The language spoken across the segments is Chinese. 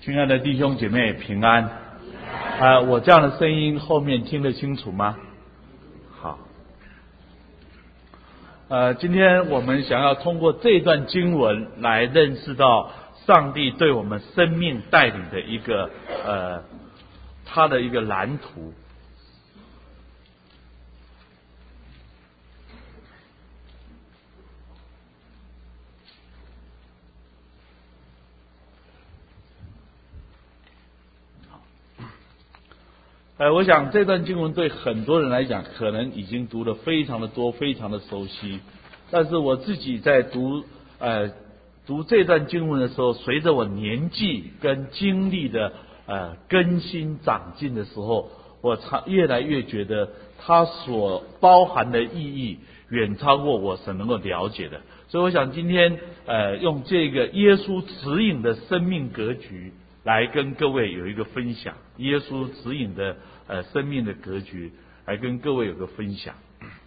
亲爱的弟兄姐妹平安。我这样的声音后面听得清楚吗？好。今天我们想要通过这段经文来认识到上帝对我们生命带领的一个他的一个蓝图。我想这段经文对很多人来讲，可能已经读得非常的多，非常的熟悉。但是我自己在读这段经文的时候，随着我年纪跟经历的更新长进的时候，我越来越觉得它所包含的意义远超过我所能够了解的。所以我想今天用这个耶稣指引的生命格局来跟各位有一个分享，耶稣指引的生命的格局来跟各位有个分享。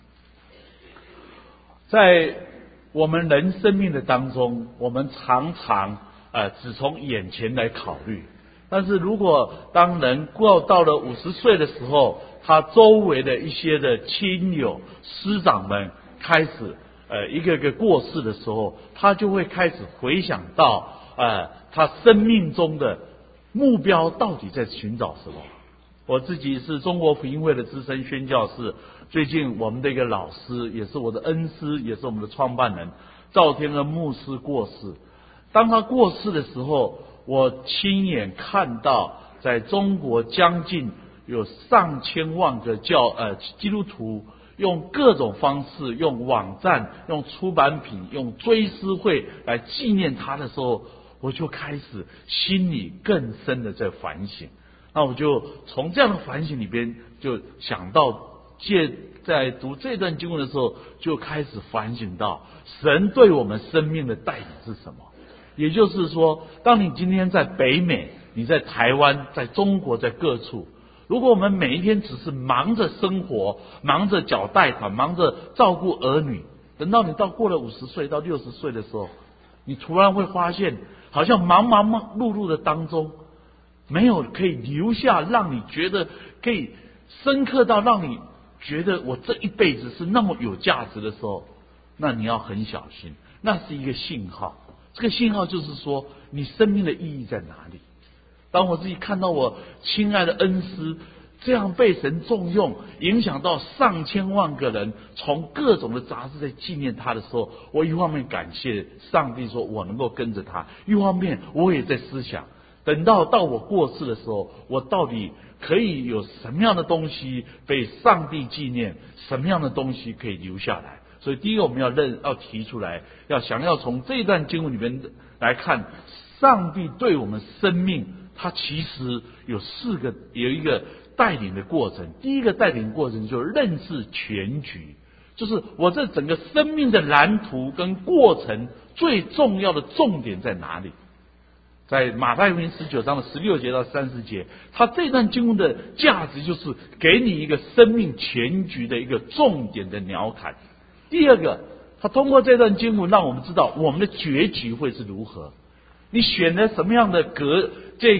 在我们人生命的当中，我们常常只从眼前来考虑，但是如果当人过到了50岁的时候，他周围的一些的亲友师长们开始一个个过世的时候，他就会开始回想到他生命中的目标到底在寻找什么。我自己是中国福音会的资深宣教士，最近我们的一个老师，也是我的恩师，也是我们的创办人赵天恩牧师过世。当他过世的时候，我亲眼看到在中国将近有上千万个基督徒用各种方式，用网站、用出版品、用追思会来纪念他的时候，我就开始心里更深的在反省。那我就从这样的反省里边就想到，在读这段经文的时候，就开始反省到神对我们生命的带领是什么。也就是说，当你今天在北美，你在台湾，在中国，在各处，如果我们每一天只是忙着生活，忙着缴贷款，忙着照顾儿女，等到你过了50岁到60岁的时候，你突然会发现，好像忙碌碌的当中，没有可以留下让你觉得可以深刻到让你觉得我这一辈子是那么有价值的时候，那你要很小心，那是一个信号。这个信号就是说，你生命的意义在哪里？当我自己看到我亲爱的恩师这样被神重用，影响到上千万个人，从各种的杂志在纪念他的时候，我一方面感谢上帝说我能够跟着他，一方面我也在思想，等到我过世的时候，我到底可以有什么样的东西被上帝纪念，什么样的东西可以留下来。所以第一个我们要提出来，想要从这段经文里面来看，上帝对我们生命，他其实有一个带领的过程。第一个带领过程就是认识全局，就是我这整个生命的蓝图跟过程最重要的重点在哪里。在马太福音19章的16节到30节，他这段经文的价值就是给你一个生命全局的一个重点的鸟瞰。第二个，他通过这段经文让我们知道我们的结局会是如何。你选择什么样的格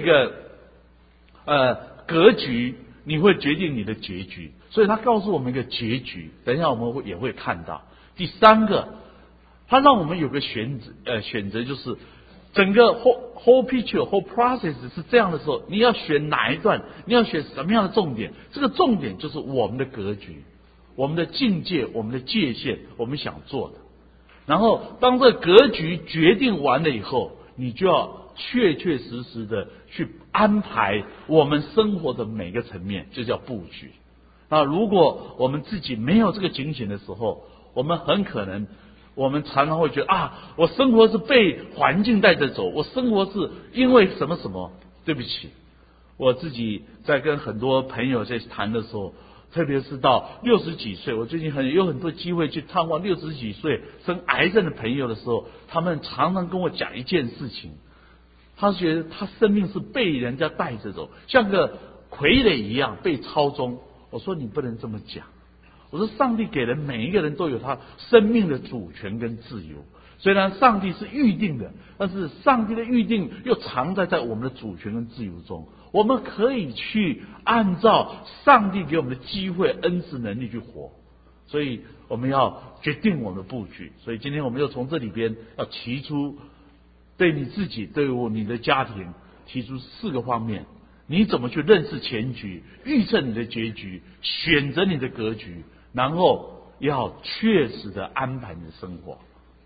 局，你会决定你的结局。所以他告诉我们一个结局，等一下我们也会看到。第三个，他让我们有个选择，就是整个 whole picture、whole process 是这样的时候，你要选哪一段，你要选什么样的重点？这个重点就是我们的格局、我们的境界、我们的界限，我们想做的。然后当这个格局决定完了以后，你就要确实的去安排我们生活的每个层面，就叫布局。那如果我们自己没有这个警醒的时候，我们很可能我们常常会觉得我生活是被环境带着走，我生活是因为什么什么。对不起，我自己在跟很多朋友在谈的时候，特别是到60几岁，我最近有很多机会去探望60几岁生癌症的朋友的时候，他们常常跟我讲一件事情，他觉得他生命是被人家带着走，像个傀儡一样被操纵。我说你不能这么讲，我说上帝给人每一个人都有他生命的主权跟自由， 虽然上帝是预定的，但是上帝的预定又藏在我们的主权跟自由中。我们可以去按照上帝给我们的机会、恩赐、能力去活。所以我们要决定我们的布局。所以今天我们又从这里边要提出，对你自己、对你的家庭提出4个方面：你怎么去认识前局、预测你的结局、选择你的格局，然后要确实的安排你的生活。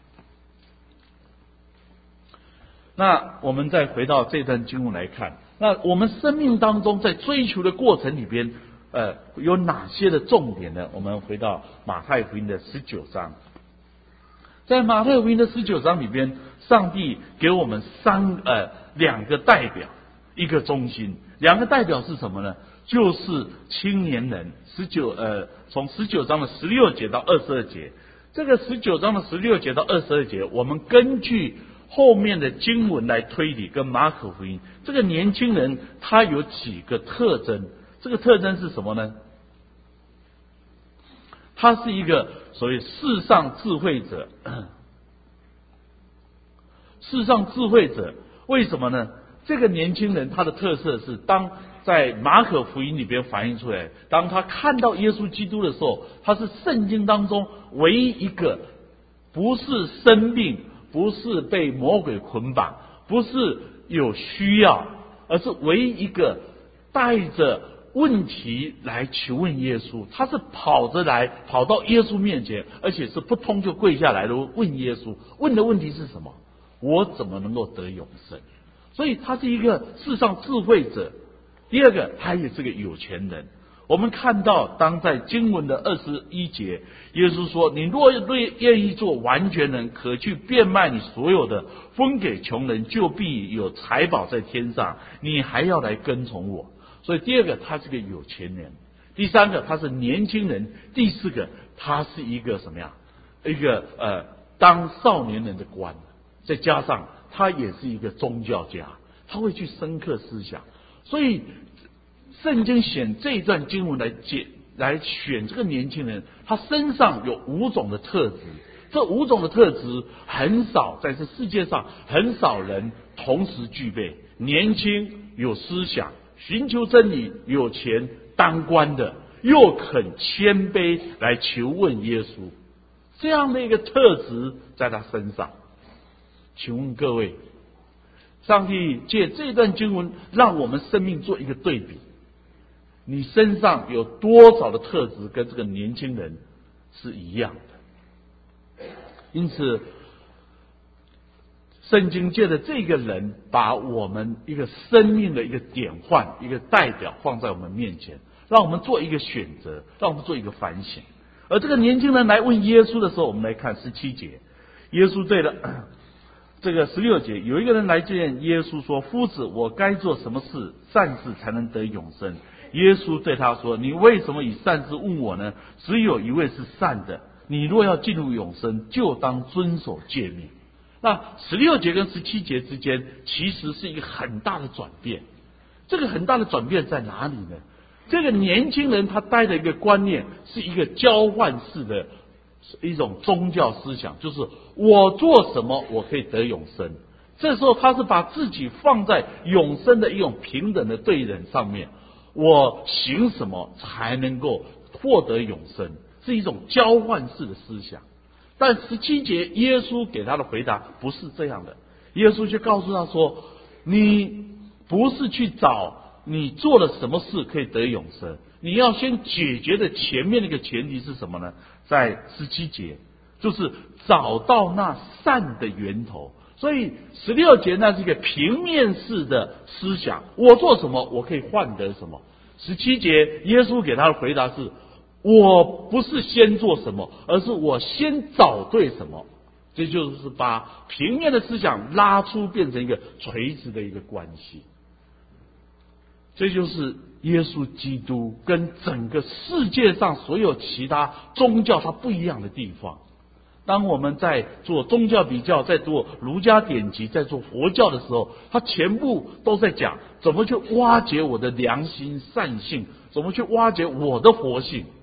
那我们再回到这段经文来看，那我们生命当中在追求的过程里边，有哪些的重点呢？我们回到马太福音的19章，在马太福音的19章里边，上帝给我们2个代表，一个中心。2个代表是什么呢？就是青年人。从19章的16节到22节，这个19章的16节到22节，我们根据后面的经文来推理，跟马可福音这个年轻人他有几个特征。这个特征是什么呢？他是一个所谓世上智慧者。世上智慧者，为什么呢？这个年轻人他的特色是，当在马可福音里边反映出来，当他看到耶稣基督的时候，他是圣经当中唯一一个不是生病，不是被魔鬼捆绑，不是有需要，而是唯一一个带着问题来求问耶稣。他是跑到耶稣面前，而且是不通就跪下来的问耶稣。问的问题是什么？我怎么能够得永生？所以他是一个世上智慧者。第二个，他也是个有钱人。我们看到，当在经文的21节，耶稣说：“你若愿意做完全人，可去变卖你所有的，分给穷人，就必有财宝在天上。你还要来跟从我。”所以第二个，他是个有钱人；第三个，他是年轻人；第四个，他是一个什么呀？一个当少年人的官，再加上他也是一个宗教家，他会去深刻思想。所以圣经选这一段经文来选这个年轻人，他身上有5种的特质。这5种的特质很少，在这世界上很少人同时具备：年轻、有思想、寻求真理、有钱、当官的，又肯谦卑来求问耶稣。这样的一个特质在他身上。请问各位，上帝借这段经文让我们生命做一个对比，你身上有多少的特质跟这个年轻人是一样的？因此圣经借的这个人，把我们一个生命的一个典范、一个代表放在我们面前，让我们做一个选择，让我们做一个反省。而这个年轻人来问耶稣的时候，我们来看17节，耶稣对了这个16节，有一个人来见耶稣说：“夫子，我该做什么事善事才能得永生？”耶稣对他说：“你为什么以善事问我呢？只有一位是善的。你若要进入永生，就当遵守诫命。”那16节跟17节之间，其实是一个很大的转变。这个很大的转变在哪里呢？这个年轻人他带的一个观念是一个交换式的一种宗教思想，就是我做什么我可以得永生。这时候他是把自己放在永生的一种平等的对等上面，我行什么才能够获得永生，是一种交换式的思想。但17节耶稣给他的回答不是这样的，耶稣就告诉他说：“你不是去找你做了什么事可以得永生，你要先解决的前面那个前提是什么呢？在17节，就是找到那善的源头。所以16节那是一个平面式的思想，我做什么我可以换得什么。17节耶稣给他的回答是：我不是先做什么，而是我先找对什么。这就是把平面的思想拉出，变成一个垂直的一个关系。这就是耶稣基督跟整个世界上所有其他宗教它不一样的地方。当我们在做宗教比较，在做儒家典籍，在做佛教的时候，它全部都在讲怎么去挖掘我的良心善性，怎么去挖掘我的佛性。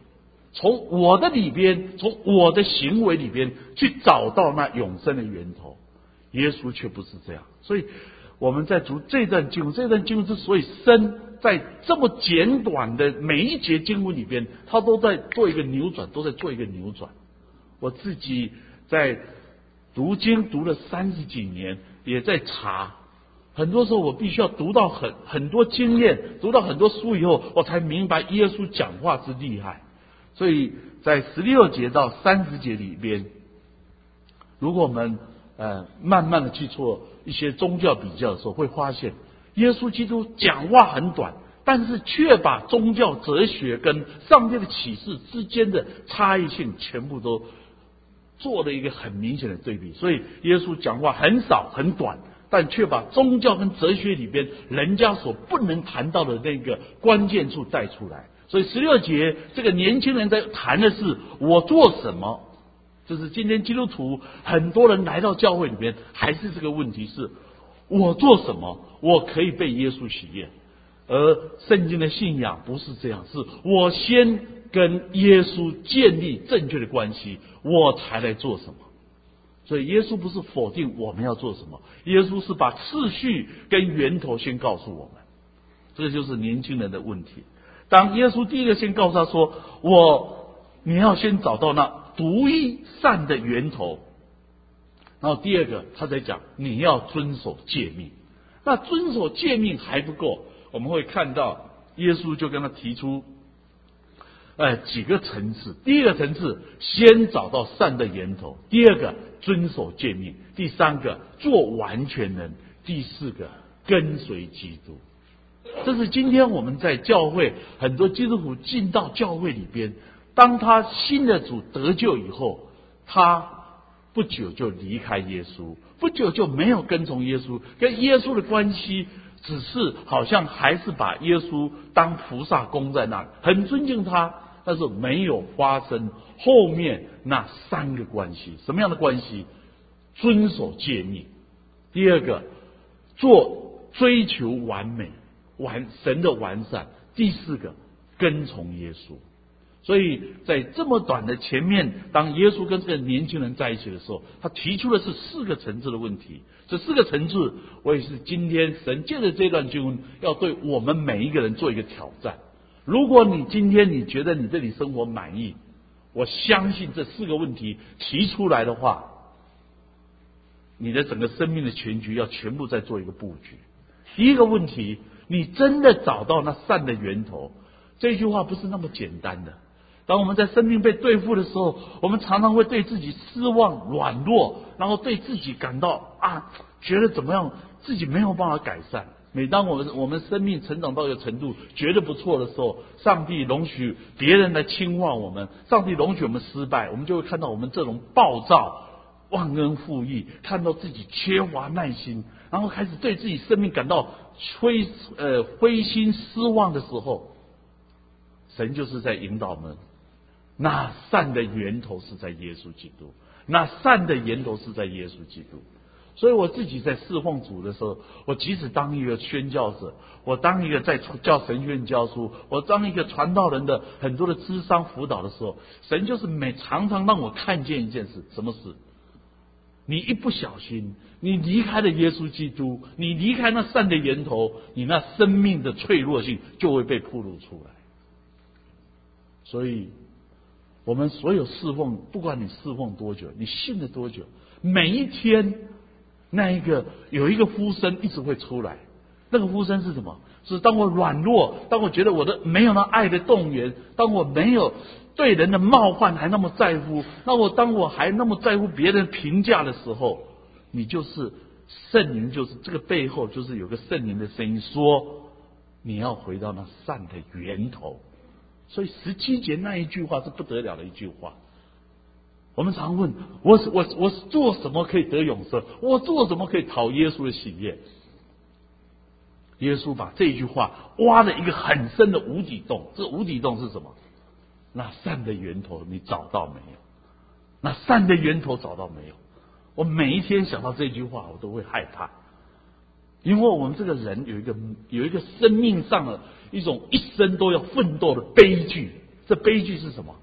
从我的里边，从我的行为里边去找到那永生的源头。耶稣却不是这样，所以我们在读这段经文，这段经文之所以深，在这么简短的每一节经文里边，他都在做一个扭转，都在做一个扭转。我自己在读经读了30几年，也在查，很多时候我必须要读到很多经验，读到很多书以后，我才明白耶稣讲话之厉害。所以在16节到30节里边，如果我们慢慢的去做一些宗教比较的时候，会发现耶稣基督讲话很短，但是却把宗教哲学跟上帝的启示之间的差异性全部都做了一个很明显的对比。所以耶稣讲话很少很短，但却把宗教跟哲学里边人家所不能谈到的那个关键处带出来。所以16节这个年轻人在谈的是我做什么，就是今天基督徒很多人来到教会里边，还是这个问题是我做什么我可以被耶稣喜悦。而圣经的信仰不是这样，是我先跟耶稣建立正确的关系，我才来做什么。所以耶稣不是否定我们要做什么，耶稣是把次序跟源头先告诉我们。这就是年轻人的问题。当耶稣第一个先告诉他说你要先找到那独一善的源头，然后第二个他在讲你要遵守诫命。那遵守诫命还不够，我们会看到耶稣就跟他提出几个层次。第一个层次，先找到善的源头；第二个，遵守诫命；第三个，做完全人；第四个，跟随基督。这是今天我们在教会很多基督徒进到教会里边，当他信了主得救以后，他不久就离开耶稣，不久就没有跟从耶稣，跟耶稣的关系只是好像还是把耶稣当菩萨供在那里，很尊敬他，但是没有发生后面那3个关系。什么样的关系？遵守诫命，第二个追求完美，神的完善，第四个跟从耶稣。所以在这么短的前面，当耶稣跟这个年轻人在一起的时候，他提出的是4个层次的问题。这4个层次，我也是今天神借着这段经文要对我们每一个人做一个挑战。如果你今天你觉得你这里生活满意，我相信这4个问题提出来的话，你的整个生命的全局要全部再做一个布局。第一个问题，你真的找到那善的源头，这句话不是那么简单的。当我们在生命被对付的时候，我们常常会对自己失望软弱，然后对自己感到觉得怎么样自己没有办法改善。每当我们生命成长到一个程度觉得不错的时候，上帝容许别人来轻化我们，上帝容许我们失败，我们就会看到我们这种暴躁忘恩负义，看到自己缺乏耐心，然后开始对自己生命感到灰心失望的时候，神就是在引导我们，那善的源头是在耶稣基督，那善的源头是在耶稣基督。所以我自己在侍奉主的时候，我即使当一个宣教者，我当一个在教神学院教书，我当一个传道人的很多的諮商辅导的时候，神就是常常让我看见一件事。什么事？你一不小心，你离开了耶稣基督，你离开那善的源头，你那生命的脆弱性就会被暴露出来。所以我们所有侍奉，不管你侍奉多久，你信了多久，每一天有一个呼声一直会出来。那个呼声是什么？是当我软弱，当我觉得我的没有那爱的动员，当我没有对人的冒犯还那么在乎，当我还那么在乎别人评价的时候，你就是圣灵，就是这个背后就是有个圣灵的声音说，你要回到那善的源头。所以17节那一句话是不得了的一句话。我们常问我做什么可以得永生？我做什么可以讨耶稣的喜悦？耶稣把这句话挖了一个很深的无底洞。这无底洞是什么？那善的源头你找到没有？那善的源头找到没有？我每一天想到这句话，我都会害怕，因为我们这个人有一个生命上的一种一生都要奋斗的悲剧。这悲剧是什么？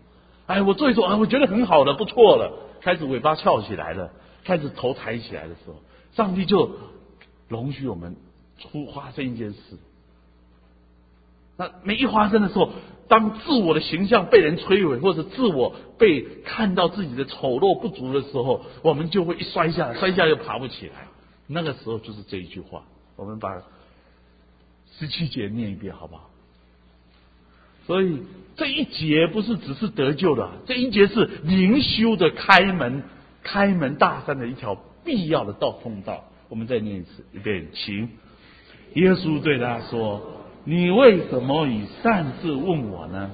我做一做，我觉得很好了，不错了，开始尾巴翘起来了，开始头抬起来的时候，上帝就容许我们发生一件事。那每一发生的时候，当自我的形象被人摧毁，或者自我被看到自己的丑陋不足的时候，我们就会一摔下来，摔下又爬不起来。那个时候就是这一句话，我们把17节念一遍好不好？所以这一节不是只是得救的，这一节是灵修的开门大山的一条必要的通道。我们再念一遍，请。耶稣对他说：你为什么以善事问我呢？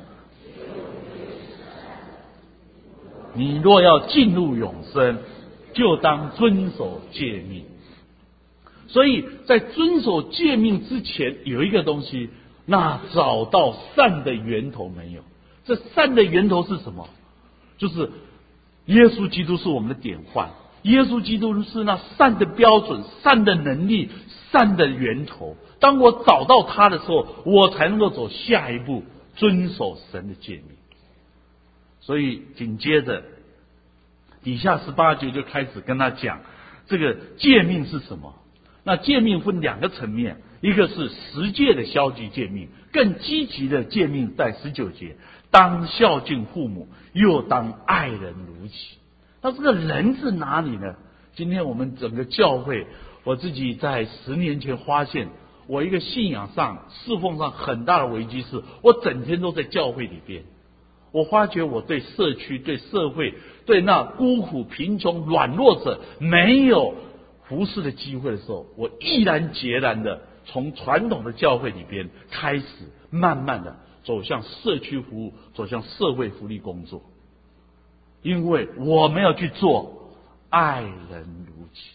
你若要进入永生，就当遵守诫命。所以在遵守诫命之前，有一个东西，那找到善的源头没有？这善的源头是什么？就是耶稣基督是我们的典范，耶稣基督是那善的标准、善的能力、善的源头。当我找到他的时候，我才能够走下一步，遵守神的诫命。所以紧接着底下18节就开始跟他讲这个诫命是什么。那诫命分2个层面，一个是实诫的消极诫命，更积极的诫命在19节，当孝敬父母，又当爱人如己。那这个人是哪里呢？今天我们整个教会，我自己在10年前发现，我一个信仰上侍奉上很大的危机是，我整天都在教会里边。我发觉我对社区、对社会、对那孤苦贫穷软弱者没有服侍的机会的时候，我毅然决然的从传统的教会里边开始，慢慢的走向社区服务，走向社会福利工作。因为我们要去做爱人如己，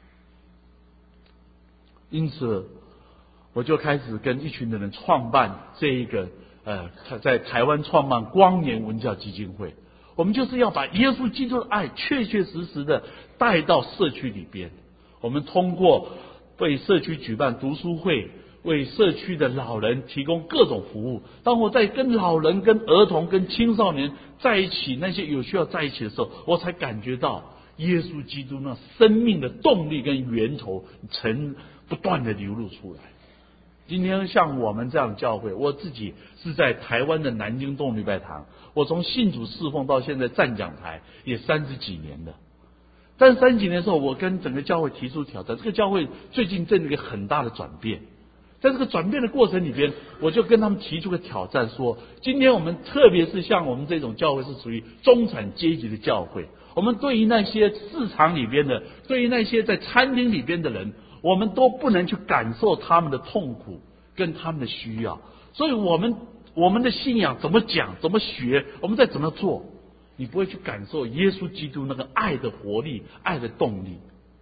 因此我就开始跟一群的人创办这一个在台湾创办光年文教基金会。我们就是要把耶稣基督的爱确确实实的带到社区里边。我们通过为社区举办读书会，为社区的老人提供各种服务。当我在跟老人、跟儿童、跟青少年在一起，那些有需要在一起的时候，我才感觉到耶稣基督那生命的动力跟源头曾不断的流露出来。今天像我们这样的教会，我自己是在台湾的南京东礼拜堂，我从信主侍奉到现在站讲台也30几年了。但是30几年的时候，我跟整个教会提出挑战，这个教会最近正一个很大的转变。在这个转变的过程里边，我就跟他们提出个挑战，说今天我们特别是像我们这种教会是属于中产阶级的教会，我们对于那些市场里边的，对于那些在餐厅里边的人，我们都不能去感受他们的痛苦跟他们的需要。所以我们的信仰怎么讲，怎么学，我们再怎么做，你不会去感受耶稣基督那个爱的活力、爱的动力。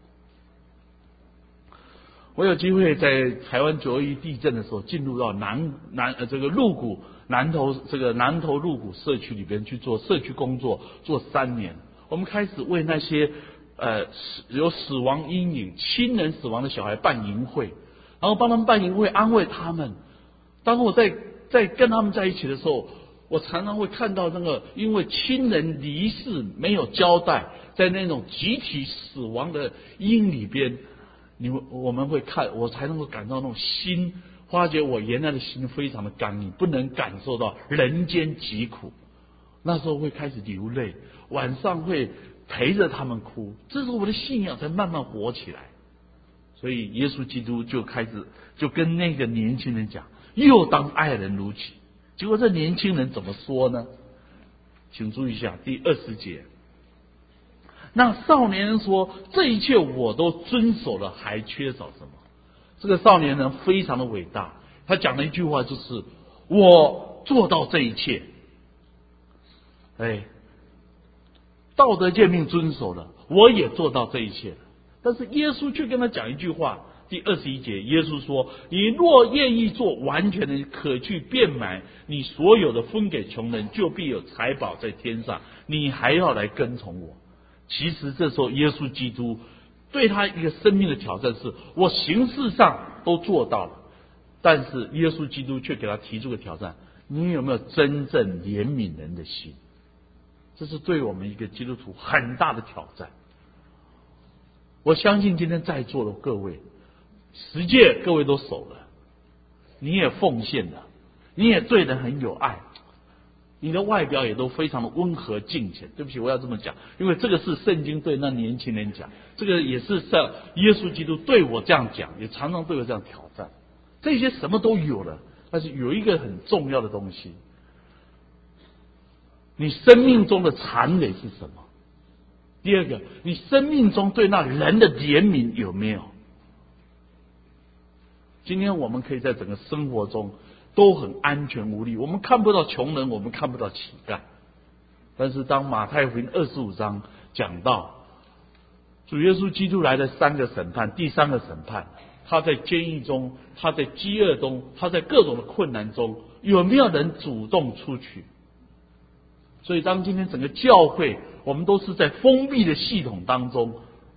我有机会在台湾921地震的时候，进入到这个鹿谷南投鹿谷社区里边去做社区工作，做3年。我们开始为那些有死亡阴影、亲人死亡的小孩办营会，然后帮他们办营会，安慰他们。当我在跟他们在一起的时候，我常常会看到那个因为亲人离世没有交代，在那种集体死亡的阴影里边，我们会看，我才能够感到那种心，发觉我原来的心非常的刚硬，不能感受到人间疾苦。那时候会开始流泪，晚上会陪着他们哭，这时候我的信仰才慢慢活起来。所以耶稣基督就开始就跟那个年轻人讲，又当爱人如己。结果这年轻人怎么说呢？请注意一下第20节。那少年人说，这一切我都遵守了，还缺少什么？这个少年人非常的伟大，他讲了一句话，就是我做到这一切。道德诫命遵守了，我也做到这一切了。但是耶稣却跟他讲一句话，第21节，耶稣说，你若愿意做完全的，可去变买你所有的，分给穷人，就必有财宝在天上，你还要来跟从我。其实这时候耶稣基督对他一个生命的挑战是，我形式上都做到了，但是耶稣基督却给他提出个挑战，你有没有真正怜悯人的心？ 这是对我们一个基督徒很大的挑战。我相信今天在座的各位10诫各位都守了，你也奉献了，你也对人很有爱，你的外表也都非常的温和敬虔。对不起，我要这么讲，因为这个是圣经对那年轻人讲，这个也是像耶稣基督对我这样讲，也常常对我这样挑战。这些什么都有了，但是有一个很重要的东西，你生命中的残累是什么？第二个，你生命中对那人的怜悯有没有？今天我们可以在整个生活中都很安全无虑，我们看不到穷人，我们看不到乞丐。但是当马太福音25章讲到主耶稣基督来的3个审判，第3个审判，他在监狱中，他在饥饿中，他在各种的困难中，有没有人主动出去？所以当今天整个教会，我们都是在封闭的系统当中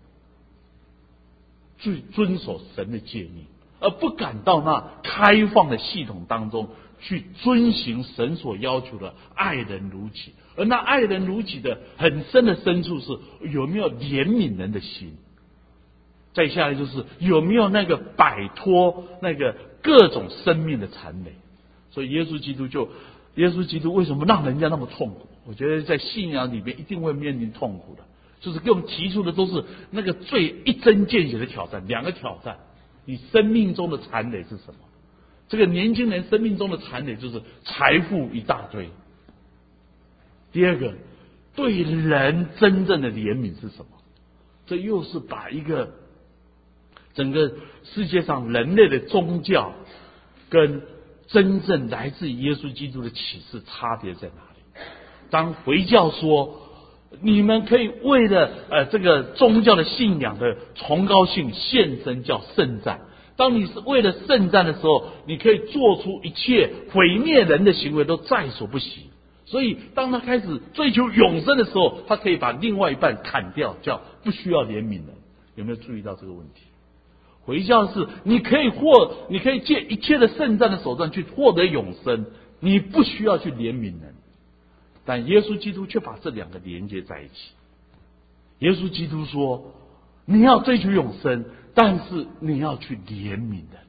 去遵守神的诫命，而不敢到那开放的系统当中去遵行神所要求的爱人如己。而那爱人如己的很深的深处是有没有怜悯人的心，再下来就是有没有那个摆脱那个各种生命的残累。所以耶稣基督为什么让人家那么痛苦？我觉得在信仰里面一定会面临痛苦的，就是给我们提出的都是那个最一针见血的挑战。2个挑战，你生命中的残累是什么？这个年轻人生命中的残累就是财富一大堆。第二个，对人真正的怜悯是什么？这又是把一个整个世界上人类的宗教跟真正来自于耶稣基督的启示差别在哪里？当回教说你们可以为了这个宗教的信仰的崇高性献身叫圣战，当你是为了圣战的时候，你可以做出一切毁灭人的行为都在所不惜。所以当他开始追求永生的时候，他可以把另外一半砍掉，叫不需要怜悯人。有没有注意到这个问题？回教是你可以借一切的圣战的手段去获得永生，你不需要去怜悯人。但耶稣基督却把这2个连接在一起。耶稣基督说，你要追求永生，但是你要去怜悯人。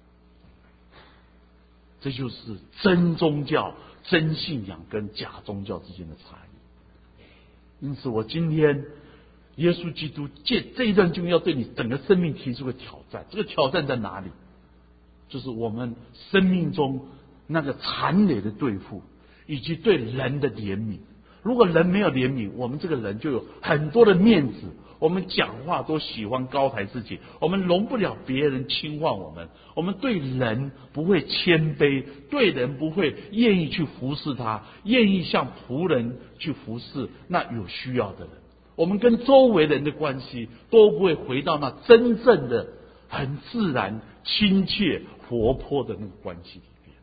这就是真宗教、真信仰跟假宗教之间的差异。因此我今天耶稣基督借这一段经文要对你整个生命提出个挑战。这个挑战在哪里？就是我们生命中那个残累的对付，以及对人的怜悯。如果人没有怜悯，我们这个人就有很多的面子，我们讲话都喜欢高抬自己，我们容不了别人轻晃我们，我们对人不会谦卑，对人不会愿意去服侍他，愿意像仆人去服侍那有需要的人。我们跟周围人的关系都不会回到那真正的很自然、亲切、活泼的那个关系里面。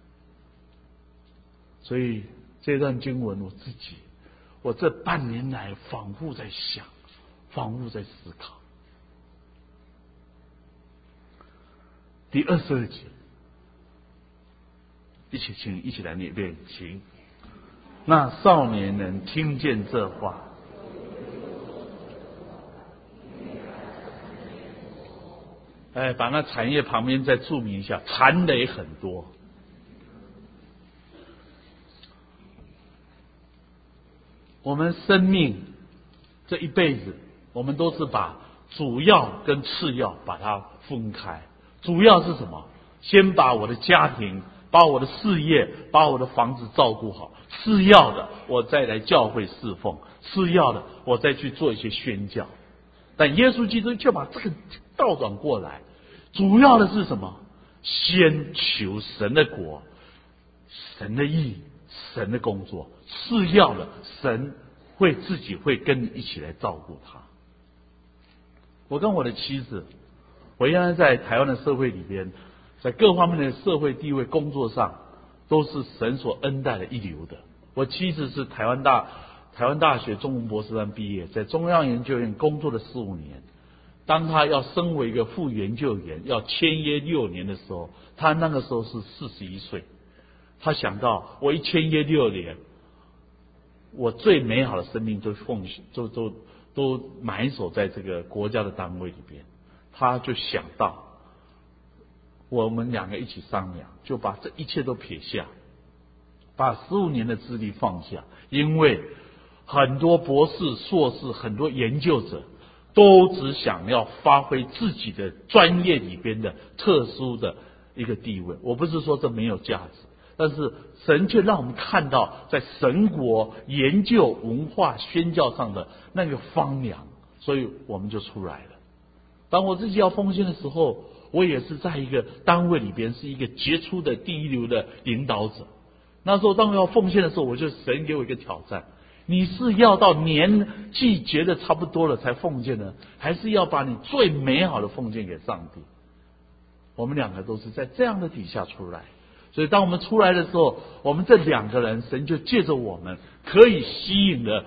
所以这段经文我这半年来反复在想，反复在思考。第22节，一起来念一遍，请。那少年人听见这话，把那产业旁边再注明一下，残累很多。我们生命这一辈子，我们都是把主要跟次要把它分开。主要是什么？先把我的家庭，把我的事业，把我的房子照顾好。次要的，我再来教会侍奉；次要的，我再去做一些宣教。但耶稣基督却把这个倒转过来，主要的是什么？先求神的国、神的义、神的工作。次要的，神自己会跟你一起来照顾他。我跟我的妻子，我原来在台湾的社会里边，在各方面的社会地位、工作上，都是神所恩待的一流的。我妻子是台湾大学中文博士班毕业，在中央研究院工作了15年。当他要升为一个副研究员，要签约6年的时候，他那个时候是41岁。他想到我一签约6年， 我最美好的生命都都埋首在这个国家的单位里边。他就想到我们两个一起商量，就把这一切都撇下，把15年的资历放下，因为很多博士、硕士、很多研究者都只想要发挥自己的专业里边的特殊的一个地位。我不是说这没有价值，但是神却让我们看到在神国研究、文化、宣教上的那个方向，所以我们就出来了。当我自己要奉献的时候，我也是在一个单位里边是一个杰出的第一流的领导者。那时候当我要奉献的时候，我就神给我一个挑战，你是要到年纪觉得差不多了才奉献呢，还是要把你最美好的奉献给上帝？我们两个都是在这样的底下出来，所以当我们出来的时候，我们这两个人，神就借着我们可以吸引了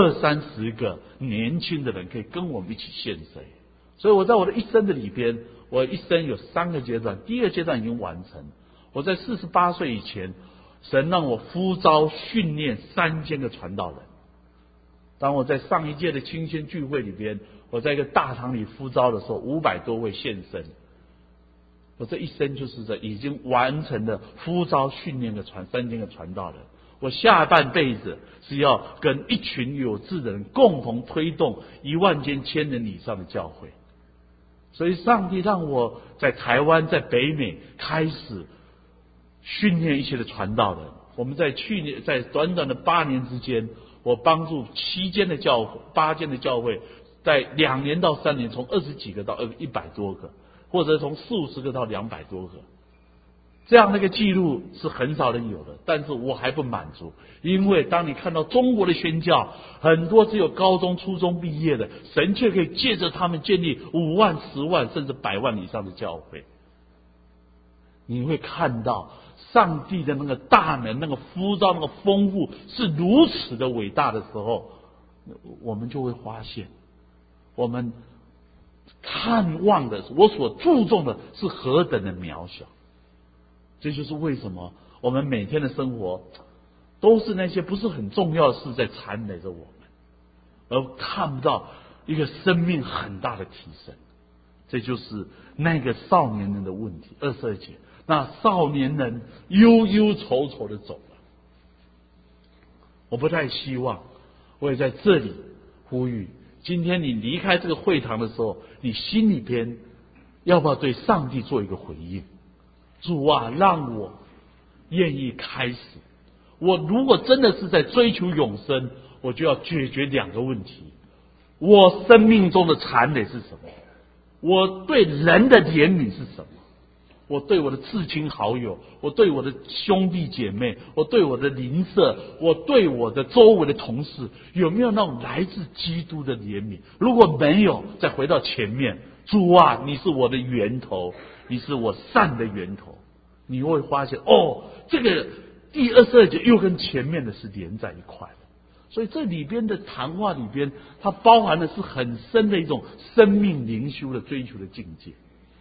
20-30个年轻的人，可以跟我们一起献身。所以我在我的一生的里边，我一生有3个阶段，第一个阶段已经完成。我在48岁以前，神让我呼召训练3000个传道人。当我在上一届的青年聚会里边，我在一个大堂里呼召的时候，500多位献身。我这一生就是已经完成了呼召训练的3000个传道人。我下半辈子是要跟一群有志的人共同推动10000间1000人以上的教会。所以上帝让我在台湾、在北美开始训练一些的传道人。我们在去年，在短短的8年之间，我帮助8间的教会，在2年到3年，从20几个到100多个，或者从40-50个到200多个，这样的一个记录是很少人有的。但是我还不满足，因为当你看到中国的宣教，很多只有高中、初中毕业的，神却可以借着他们建立5万、10万甚至100万以上的教会。你会看到上帝的那个大能、那个呼召、那个丰富是如此的伟大的时候，我们就会发现，我们看望的，我所注重的是何等的渺小。这就是为什么我们每天的生活都是那些不是很重要的事在缠累着我们，而看不到一个生命很大的提升。这就是那个少年人的问题。22节，那少年人忧忧愁愁的走了。我不太希望，我也在这里呼吁，今天你离开这个会堂的时候，你心里边要不要对上帝做一个回应？主啊，让我愿意开始。我如果真的是在追求永生，我就要解决2个问题：我生命中的残累是什么？我对人的怜悯是什么？我对我的至亲好友，我对我的兄弟姐妹，我对我的邻舍，我对我的周围的同事，有没有那种来自基督的怜悯？如果没有，再回到前面，主啊，你是我的源头，你是我善的源头。你会发现，这个第22节又跟前面的是连在一块的。所以这里边的谈话里边，它包含的是很深的一种生命灵修的追求的境界。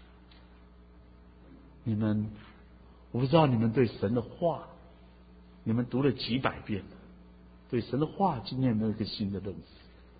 我不知道你们对神的话，你们读了几百遍了，对神的话今天有没有一个新的认识？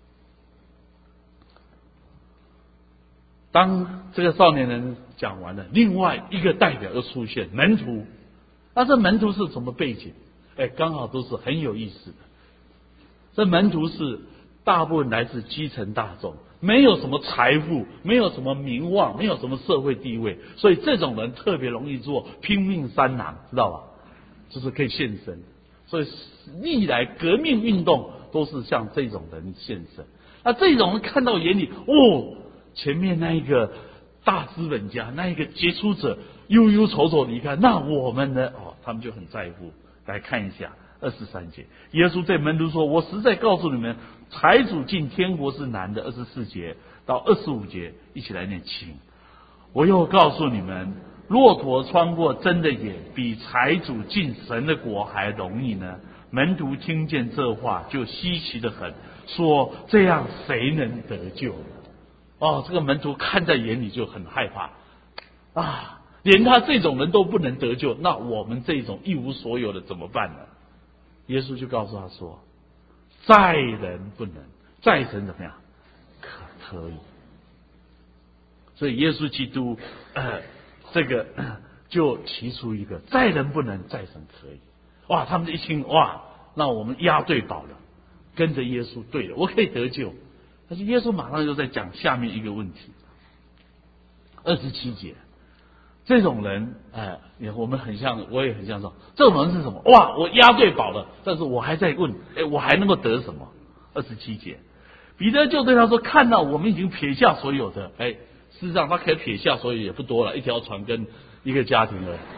当这个少年人讲完了，另外一个代表又出现，门徒。那这门徒是什么背景？刚好都是很有意思的。这门徒是大部分来自基层大众，没有什么财富，没有什么名望，没有什么社会地位，所以这种人特别容易做拼命三郎，知道吧？就是可以献身。所以历来革命运动都是像这种人献身。那这种人看到眼里，前面那一个大资本家，那一个杰出者忧忧愁愁离开，那我们呢？他们就很在乎。来看一下23节，耶稣对门徒说：“我实在告诉你们，财主进天国是难的。”24节到25节一起来念，请。我又告诉你们，骆驼穿过针的眼，比财主进神的国还容易呢。门徒听见这话，就稀奇得很，说：“这样谁能得救呢？”这个门徒看在眼里就很害怕啊！连他这种人都不能得救，那我们这种一无所有的怎么办呢？耶稣就告诉他说：“ 在人不能，在神怎么样？可以。所以耶稣基督，这个就提出一个在人不能，在神可以。哇，他们一听，哇，那我们押对宝了，跟着耶稣对了，我可以得救。但是耶稣马上就在讲下面一个问题，27节。这种人，我们很像，我也很像说，这种人是什么？哇，我押对宝了，但是我还在问，我还能够得什么？27节，彼得就对他说：“看到我们已经撇下所有的，事实上他可以撇下所有也不多了，一条船跟一个家庭而已。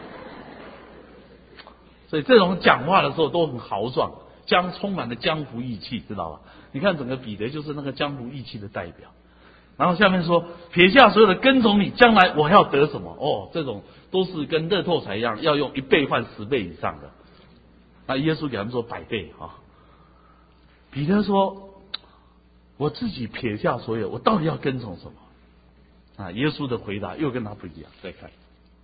所以这种讲话的时候都很豪壮，充满了江湖义气，知道吧？你看整个彼得就是那个江湖义气的代表。然后下面说，撇下所有的跟从你，将来我还要得什么？这种都是跟乐透彩一样，要用1倍换10倍以上的。那耶稣给他们说100倍啊。彼得说，我自己撇下所有，我到底要跟从什么？耶稣的回答又跟他不一样。再看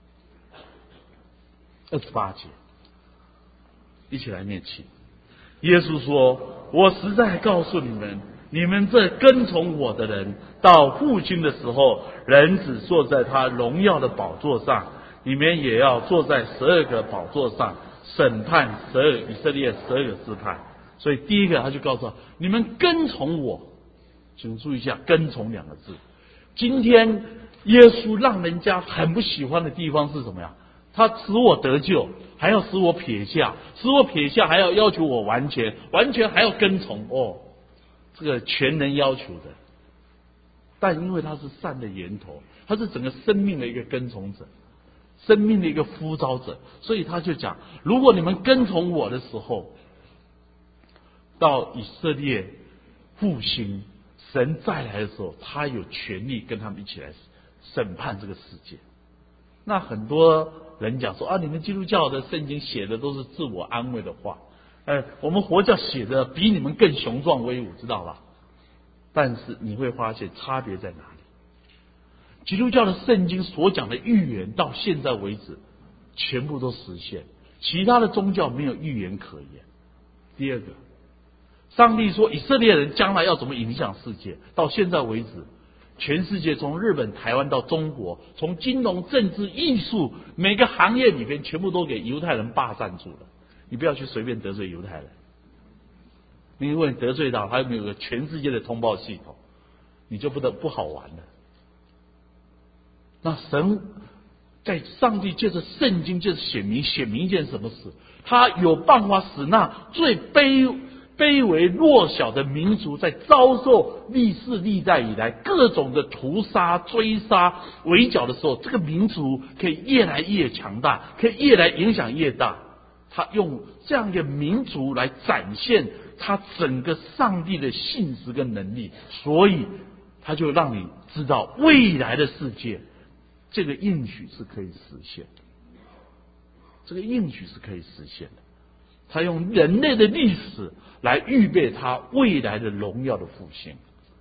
28节，一起来念起。耶稣说：“我实在告诉你们，你们这跟从我的人，到复兴的时候，人子坐在他荣耀的宝座上，你们也要坐在12个宝座上，审判以色列12个支派。”所以第一个他就告诉他，你们跟从我，请注意一下跟从2个字。今天耶稣让人家很不喜欢的地方是什么呀？他使我得救，还要使我撇下，还要要求我完全还要跟从。这个全能要求的。但因为他是善的源头，他是整个生命的一个跟从者，生命的一个呼召者，所以他就讲，如果你们跟从我的时候，到以色列复兴，神再来的时候，他有权利跟他们一起来审判这个世界。那很多人讲说，你们基督教的圣经写的都是自我安慰的话，我们佛教写的比你们更雄壮威武，知道吧？但是你会发现差别在哪里？基督教的圣经所讲的预言到现在为止全部都实现，其他的宗教没有预言可言。第二个，上帝说以色列人将来要怎么影响世界，到现在为止全世界从日本、台湾到中国，从金融、政治、艺术每个行业里边全部都给犹太人霸占住了。你不要去随便得罪犹太人，因为你得罪到他有没有个全世界的通报系统，你就不好玩了。那神在上帝借着圣经借着显明一件什么事？他有办法使那最卑微弱小的民族，在遭受历世历代以来各种的屠杀、追杀、围剿的时候，这个民族可以越来越强大，可以越来影响越大。他用这样一个民族来展现他整个上帝的信实跟能力，所以他就让你知道未来的世界，这个应许是可以实现的，这个应许是可以实现的。他用人类的历史来预备他未来的荣耀的复兴。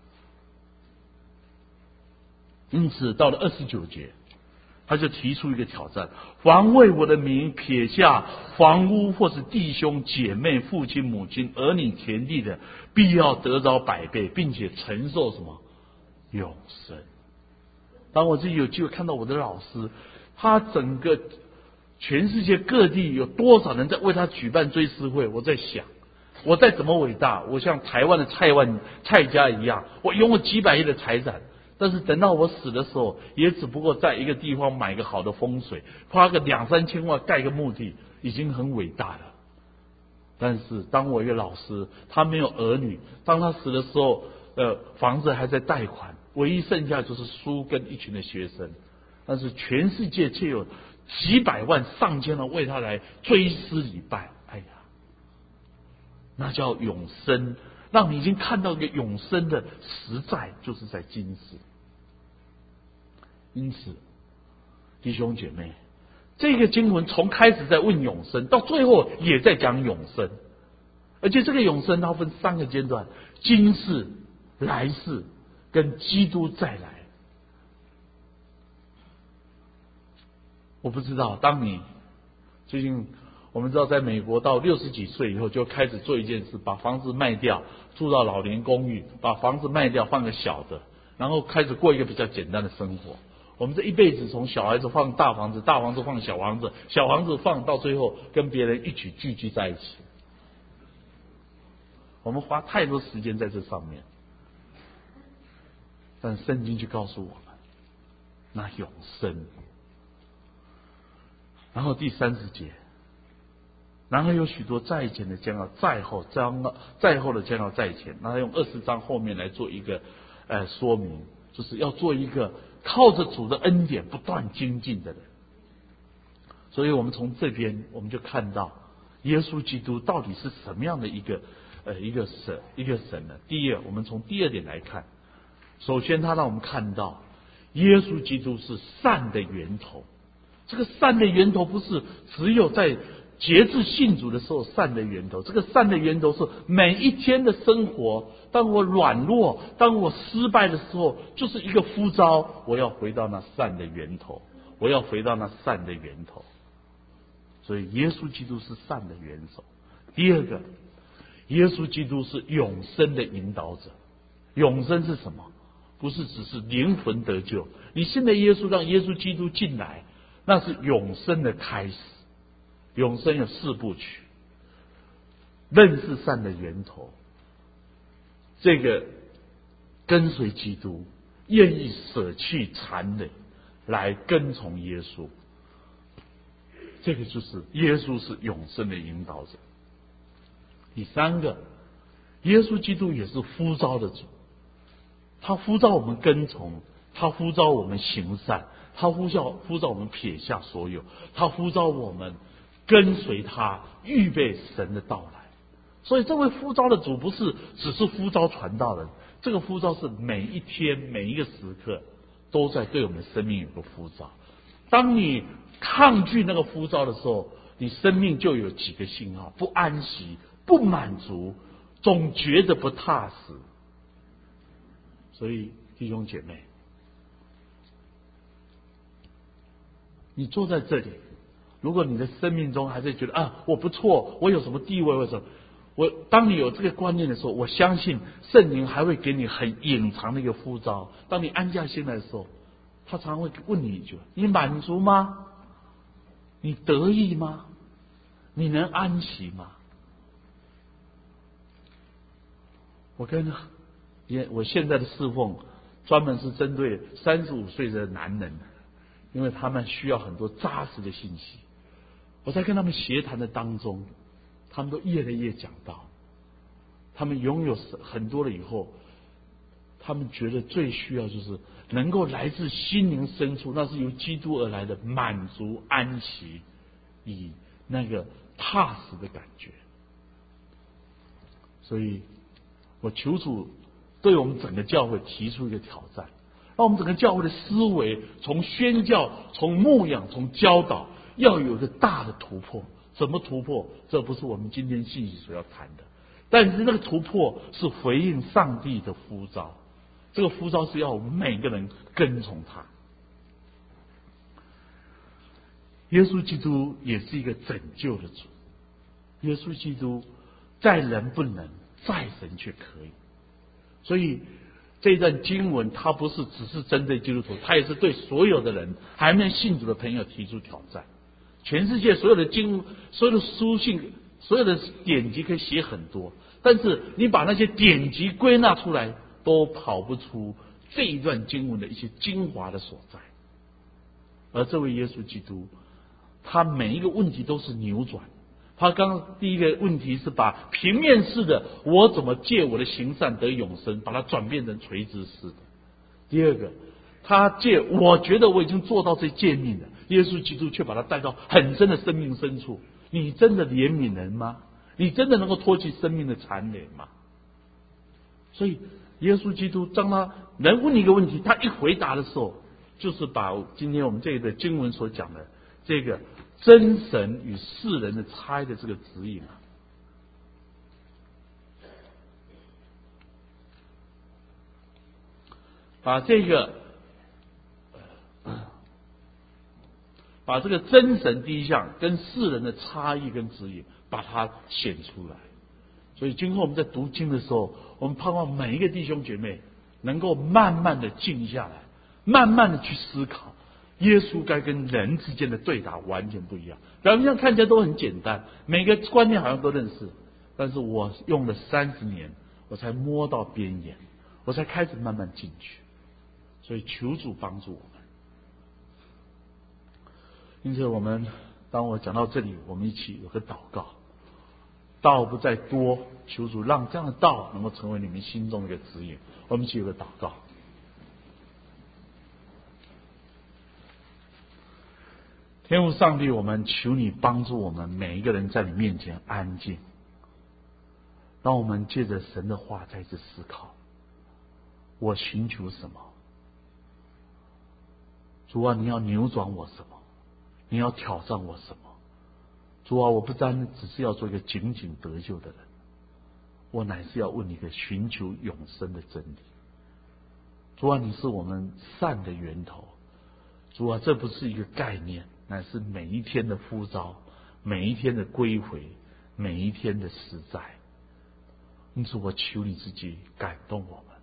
因此到了29节，他就提出一个挑战：凡为我的名撇下房屋或是弟兄姐妹、父亲母亲、儿女田地的，必要得着100倍，并且承受什么？永生。当我自己有机会看到我的老师，他整个全世界各地有多少人在为他举办追思会，我在想，我再怎么伟大，我像台湾的蔡家一样，我拥有几百亿的财产，但是等到我死的时候，也只不过在一个地方买个好的风水，花个2-3千万盖个墓地，已经很伟大了。但是当我一个老师，他没有儿女，当他死的时候，房子还在贷款，唯一剩下就是书跟一群的学生，但是全世界却有几百万、上千万为他来追思礼拜。哎呀，那叫永生，让你已经看到一个永生的实在，就是在今世。因此，弟兄姐妹，这个经文从开始在问永生，到最后也在讲永生，而且这个永生它分3个阶段：今世、来世跟基督再来。我不知道，当你最近我们知道，在美国到60几岁以后，就开始做一件事，把房子卖掉，住到老年公寓，把房子卖掉，换个小的，然后开始过一个比较简单的生活。我们这一辈子从小孩子放大房子，大房子放小房子，小房子放到最后跟别人一起聚集在一起。我们花太多时间在这上面，但圣经就告诉我们，那永生。然后第30节，然后有许多在前的将要在后，在后的将要在前。那他用20章后面来做一个说明，就是要做一个靠着主的恩典不断精进的人。所以我们从这边我们就看到耶稣基督到底是什么样的一个神呢？第二，我们从第2点来看，首先他让我们看到耶稣基督是善的源头。这个善的源头不是只有在节制信主的时候善的源头，这个善的源头是每一天的生活。当我软弱，当我失败的时候，就是一个呼召，我要回到那善的源头，我要回到那善的源头。所以耶稣基督是善的元首。第二个，耶稣基督是永生的引导者。永生是什么？不是只是灵魂得救，你信了耶稣，让耶稣基督进来，那是永生的开始。永生有4部曲：认识善的源头，这个跟随基督，愿意舍弃残累来跟从耶稣，这个就是耶稣是永生的引导者。第3个，耶稣基督也是呼召的主，他呼召我们跟从，他呼召我们行善，他呼召我们撇下所有，他呼召我们跟随他，预备神的到来。所以这位呼召的主不是只是呼召传道人，这个呼召是每一天每一个时刻都在对我们的生命有个呼召。当你抗拒那个呼召的时候，你生命就有几个信号：不安息、不满足，总觉得不踏实。所以弟兄姐妹，你坐在这里，如果你的生命中还是觉得我不错，我有什么地位，为什么？当你有这个观念的时候，我相信圣灵还会给你很隐藏的一个呼召。当你安下心来的时候，他常会问你一句：你满足吗？你得意吗？你能安息吗？我现在的侍奉专门是针对35岁的男人，因为他们需要很多扎实的信息。我在跟他们协谈的当中，他们都越来越讲到，他们拥有很多了以后，他们觉得最需要就是能够来自心灵深处，那是由基督而来的满足、安息，以那个踏实的感觉。所以我求主对我们整个教会提出一个挑战，让我们整个教会的思维从宣教、从牧养、从教导，要有一个大的突破。怎么突破？这不是我们今天信息所要谈的，但是那个突破是回应上帝的呼召。这个呼召是要我们每个人跟从他。耶稣基督也是一个拯救的主。耶稣基督在人不能，在神却可以。所以这一段经文，它不是只是针对基督徒，它也是对所有的人还没信主的朋友提出挑战。全世界所有的所有的书信、所有的典籍可以写很多，但是你把那些典籍归纳出来，都跑不出这一段经文的一些精华的所在。而这位耶稣基督，他每一个问题都是扭转。他第一个问题是把平面式的我怎么借我的行善得永生，把它转变成垂直式的。第二个，他借我觉得我已经做到这诫命了，耶稣基督却把它带到很深的生命深处。你真的怜悯人吗？你真的能够脱去生命的残累吗？所以耶稣基督当他人问你一个问题，他一回答的时候，就是把今天我们这个经文所讲的这个真神与世人的差的这个指引把把这个真神第一项跟世人的差异跟指引，把它显出来。所以今后我们在读经的时候，我们盼望每一个弟兄姐妹能够慢慢的静下来，慢慢的去思考，耶稣该跟人之间的对答完全不一样。表面上看起来都很简单，每个观念好像都认识，但是我用了30年，我才摸到边沿，我才开始慢慢进去。所以求主帮助我们。因此当我讲到这里，我们一起有个祷告。道不在多，求主让这样的道能够成为你们心中的一个指引。我们一起有个祷告。天父上帝，我们求你帮助我们每一个人在你面前安静，让我们借着神的话再次思考，我寻求什么？主啊，你要扭转我什么？你要挑战我什么？主啊，我不单只是要做一个仅仅得救的人，我乃是要问你一个寻求永生的真理。主啊，你是我们善的源头。主啊，这不是一个概念，乃是每一天的呼召，每一天的归回，每一天的实在。因此我求你自己感动我们，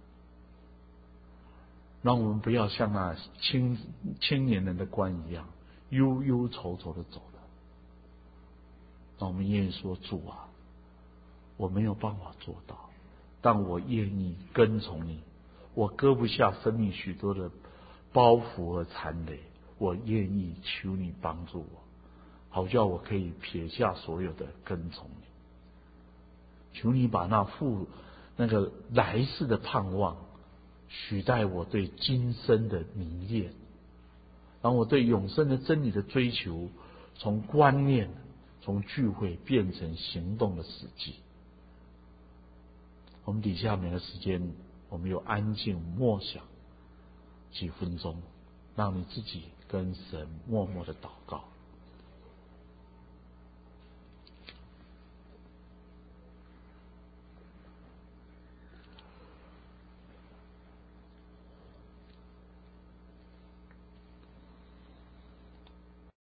让我们不要像那青年人的官一样忧忧愁愁的走了。让我们愿意说，主啊，我没有办法做到，但我愿意跟从你。我搁不下生命许多的包袱和残累，我愿意求你帮助我，好叫我可以撇下所有的跟从你。求你把那个来世的盼望取代我对今生的迷恋，让我对永生的真理的追求从观念从聚会变成行动的实际。我们底下每个时间，我们有安静默想几分钟，让你自己跟神默默的祷告。